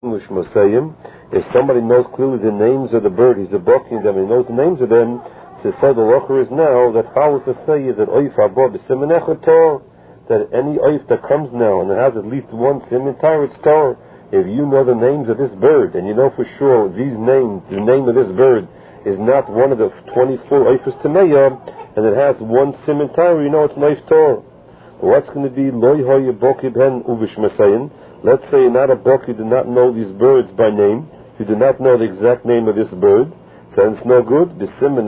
If somebody knows clearly the names of the bird, he's evoking them, he knows the names of them, so the locher is now that follows the say that oif haba b'simenecha Torah, that any oif that comes now and it has at least one siman Torah, it's Torah. If you know the names of this bird and you know for sure these names, the name of this bird is not one of the 24 oifas tameya, and it has one siman Torah, you know it's life Torah. What's going to be loy hoye boki ben uvish masayin? Let's say you're not a book, you do not know these birds by name, you do not know the exact name of this bird, then it's no good. If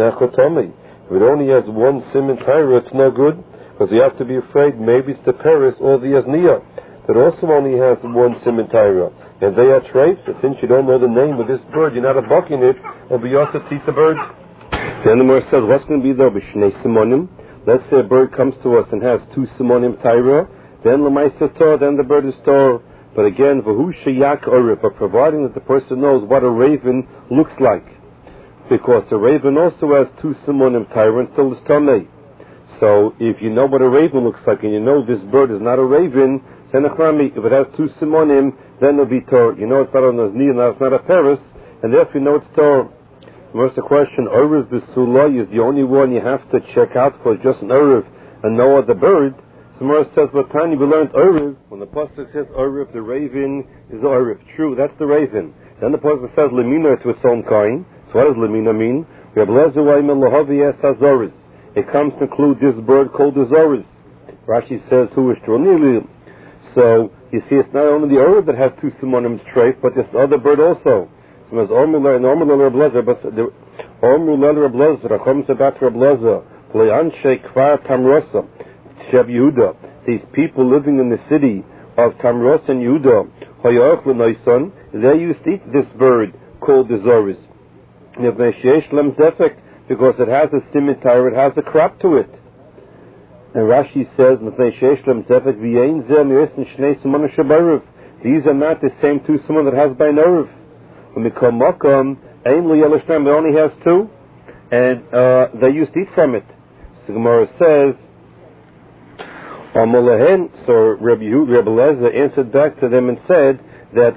it only has one siman Torah, it's no good, because you have to be afraid maybe it's the Paris or the Azniya that also only has one siman Torah, and they are traits. Since you don't know the name of this bird, you're not a buck in it, it'll be also teach the bird. Then the Gemara says, what's going to be though? B'shnei simonim. Let's say a bird comes to us and has two simonim Torah, then l'maisa Torah, then the bird is Torah. But again, v'hu sheyak orif, but providing that the person knows what a raven looks like, because a raven also has two simonim Torah and still is tamei. So if you know what a raven looks like and you know this bird is not a raven, then if it has two simonim, then it'll be Torah. You know it's not a nazni, it's not a paris, and therefore you know it's Torah. First the question, orif b'sulai is the only one you have to check out for, just an orif and no other bird. Gemara says, "But Tani, we learned Oriv. When the pasuk says Oriv, the raven is Oriv. True, that's the raven. Then the pasuk says Lemina to its own kind. So what does Lemina mean? We have Hazoris. It comes to include this bird called the Zoris. Rashi says, "Who is Tronili?" So you see, it's not only the Oriv that has two simonim trait, but this other bird also. So there's Ormuler and Ormuler Rablazer, but the Ormuler Rablazer, Rachom Sabat Rablazer, Leanshe Kvar Tamrosa. Yehuda, these people living in the city of Tamros and Yehuda, they used to eat this bird called the Zoris. Because it has a scimitar, it has a crop to it. And Rashi says, these are not the same two simon that has by Nerv. When we come Makam, it only has two, and they used to eat from it. So Gemara says, so Rabbi Eliezer answered back to them and said that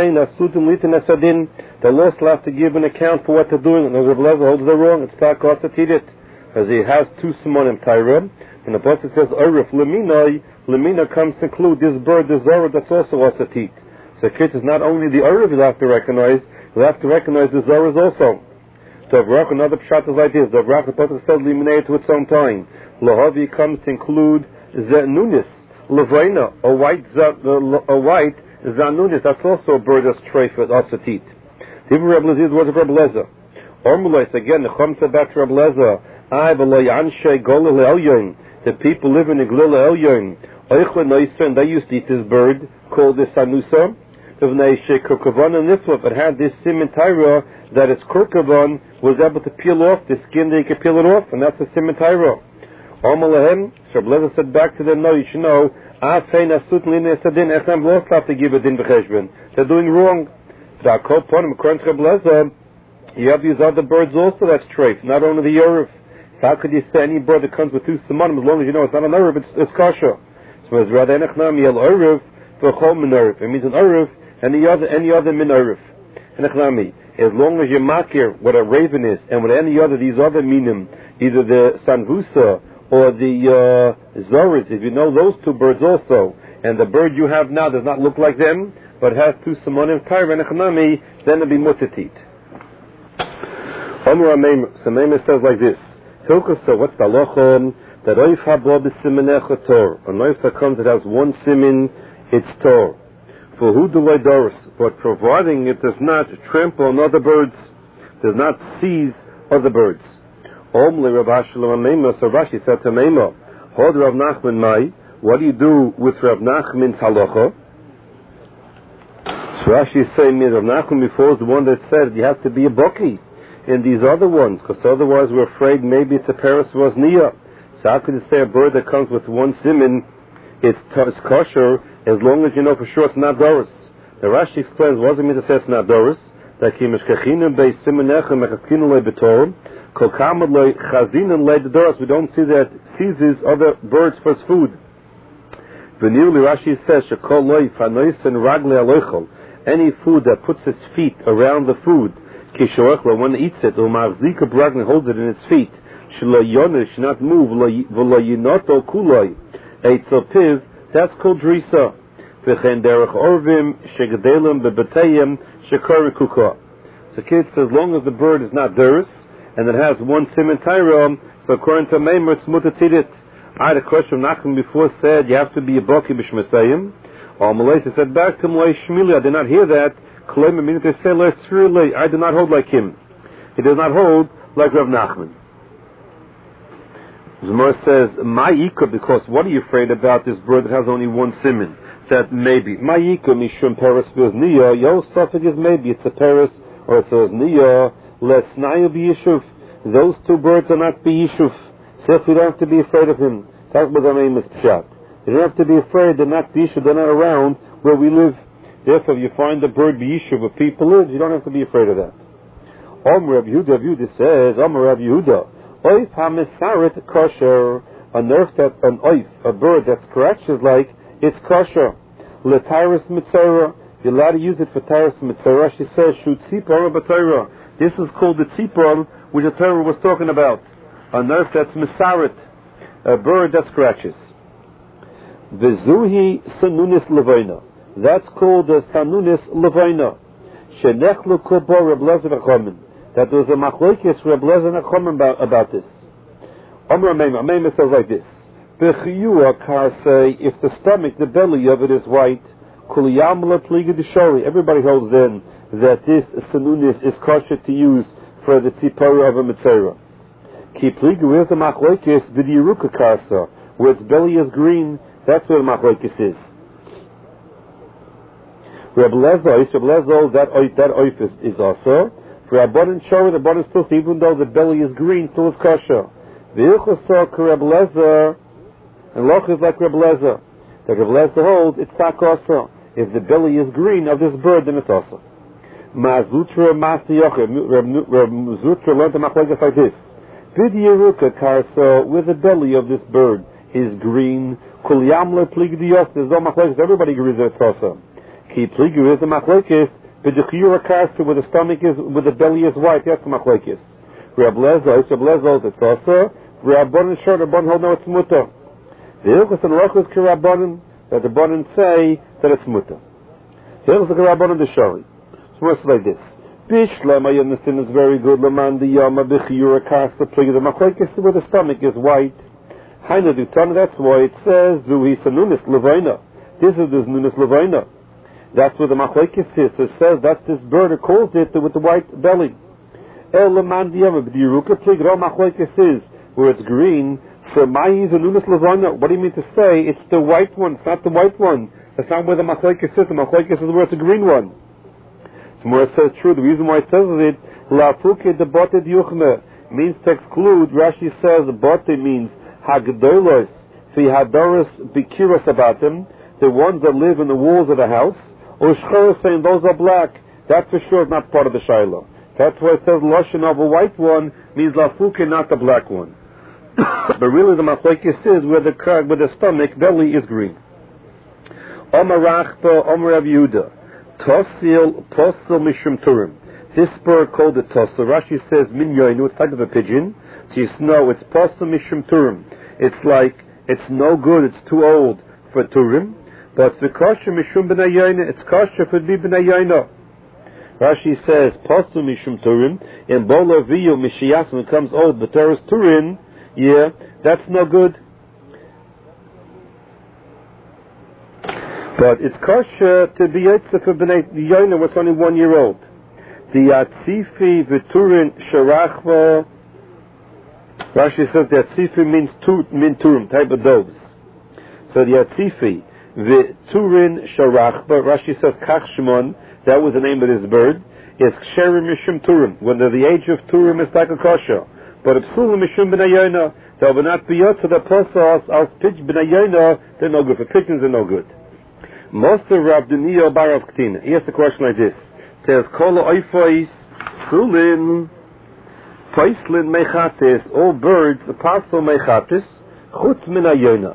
the law still have to give an account for what they're doing. And Rabbi Eliezer holds they're wrong. It's not got to teach it, as he has two simonim Torah. And the pasuk says Orif Lemina. Lemina comes to include this bird, the Zorah, that's also asatit. So it is not only the Orif you have to recognize, you have to recognize the Zorahs also. So another pshat is like this. The pasuk says Lemina to its own time. Lahavi comes to include Zanunis, Levina, a white Zanunis, that's also a bird that's treifet, asatit. The Rebbe Lezer, words of Rebbe Lezer. Ormulis, again, the Chomsa back to Rebbe Lezer, the people living in Glila Elyon, and they used to eat this bird called the Sanusa. It had this siman Torah that its kurkavan was able to peel off the skin, they could peel it off, and that's the siman Torah. Amalahem, so Blazer said back to them, no, you should know, to give a din b'cheshbon. They're doing wrong. You have these other birds also that's traits, not only the Uruf. So how could you say any bird that comes with two simonim, as long as you know it's not an Uruf, it's kosher. So it's rather enechnam yel Uruf for chol min Uruf. It means an Uruf and any other min Uruf. Enechnami, as long as you makir what a raven is, and with any other, these other minim, either the Sanvusa, or the Zoris, if you know those two birds also, and the bird you have now does not look like them, but has two simonim Torah and echanami, then it'll be mutatit. Amar Meimah says like this: Hilchasa, what's the halacha? That oif haba b'simenecha Torah. An oif that comes that has one simin, it's Torah. For who do I doris? But providing it does not trample on other birds, does not seize other birds. So Rashi said to Meimah, Hod Rav Nachman Mai, what do you do with Rav Nachman's halacha? So Rashi is saying, Rav Nachman before is the one that said you have to be a baki in these other ones, because otherwise we're afraid maybe it's a paris was niya. So how could you say a bird that comes with one simin, it's kosher, as long as you know for sure it's not doris? The Rashi explains, what does it mean to say it's not doris? That ki mishkachinu bei siminechem mechakinu le betorim, we don't see that seizes other birds for its food. Rashi says, any food that puts its feet around the food, kishoachla, when it eats it, u'machzika bragna, holds it in its feet, shelo yonish, should not move, v'lo yinoto kuloi, eitzopiv, that's called drisa. V'chen derech orvim, shegedelim, bebatayim, shekori kuka. So kids, as long as the bird is not deris, and it has one siman tyra, so according to Meimer, it's mutatidit. I had a question Nachman before said you have to be a baki b'shmasayim. Or Malaysia said back to Malay Shmili, I did not hear that. I do not hold like him. He does not hold like Rav Nachman. Zmar says, Ma'ika, because what are you afraid about this bird that has only one siman? That maybe. Ma'ika mishum peres v'ozniya. Yo, suffix is maybe. It's a peres or it's a ozniya. Lesnayu b'yishuv. Those two birds are not b'yishuv. So we don't have to be afraid of him. Talk about the name is Pshat. You don't have to be afraid. They're not b'yishuv. They're not around where we live. Therefore, if you find a bird b'yishuv where people live, you don't have to be afraid of that. Omer Rav Yehuda says, Omer Rav Yehuda, Oif ha-mesaret kosher, a bird that scratches like, it's kosher. L'tairis mitzora, you're allowed to use it for tairis mitzora. She says, Shu tzipor b'Torah. This is called the tzipor, which the Torah was talking about. A nerf that's mesaret, a bird that scratches. V'zuhi sanunis levaina. That's called the sanunis levaina. Shenechlu kobo Reb Lezer v'chomen. That there was a machlokes Reb Lezer v'chomen about this. Omer Meimah says like this. B'chiyua karsei, if the stomach, the belly of it is white, kuliyamla pliga d'shori. Everybody holds then that this sanunis is kosher to use for the tzipora of a mitzera. Ki pliga, where's the machlokes? B'diruka karsa, where its belly is green, that's where the machlokes is. Reb Lezer, that oif is also. For Rabbanan Shor, the Rabbanan still, even though the belly is green, still is kosher. V'ilchosor Reb Lezer, and loch is like Reb Lezer. The Reb Lezer holds, it's not kosher. If the belly is green of this bird, then it's also. Ma'zutra Masi Yochel. Reb Zutra learned the machlokes like this. B'diruka karso, with the belly of this bird is green. Kul yamle plig diyos. There's no machlokes. Everybody agrees that it's also. Ki pligu is the machlokes. B'dichiyura karso, where the stomach is, where the belly is white. That's the machlokes. Reb Lezer, it's also. Rabbanan Shor, Rabbanan hold no, it's muta. The hilchos and lochos ki Rabbanan, that the Rabbanan say that it's muta. The hilchos ki Rabbanan the Shori. So it's like this. Bishlam, I understand, is very good. Laman di yama b'chiyura karso plig. The machlokes where the stomach is white. Haina Dutana, that's why it says, Zuhi Sanunis Levaina. This is the Nunis Levaina. That's where the machlokes is. It says that's this bird who calls it with the white belly. El Lamandiyama, B'diruka Plig, Ro machlokes is, where it's green. So Mai is a Nunis Levaina. What do you mean to say? It's the white one, it's not the white one. That's not where the machlokes is. The machlokes is where it's a green one. So more it says true. The reason why it says it, La Fuke de Bote Yuchme, means to exclude. Rashi says Bote means Hagdolos, fi hadoros, be curious about them, the ones that live in the walls of the house, or Shchoros saying those are black, that for sure is not part of the Shiloh. That's why it says Lashon of a white one means Lafuke, not the black one. But really the machlokes is where the stomach, belly is green. Omer Rachba, Omer Rav Yehuda, Tosil, Posel Mishum Turim. This bird called the Tosil, Rashi says Min Yoinu, it's type of a pigeon. So you know it's Posel Mishum Turim. It's like, it's no good, it's too old for Turim, but the kosher Mishum B'nai Yaina, it's kosher for B'nai Yaina. Rashi says, Posel Mishum Turim, in Bola Viyo Mishiyas, when it comes old, but there is Turim, yeah, that's no good. But it's kosher to be Yitzah for B'nai Yaina, when it's only 1 year old. The Atzifi V'Turin Sharachva, Rashi says the Atzifi means min turim, type of doves. So the Atzifi, the Turin Sharach, but Rashi says Kach Shimon, that was the name of this bird, is Ksherim Mishum Turim. When they're the age of Turim, it's like a kosher. But Psulim Mishum B'nai they will not be yot to the Posas, as pitch B'nai Yaina, they're no good. For pigeons, they're no good. Moster Rav Duniya Barav Ktina. He asks a question like this. It says, Kolo Oifois, Sulin, Paislin mechates, all birds, apostle mechates, chutz min hayona.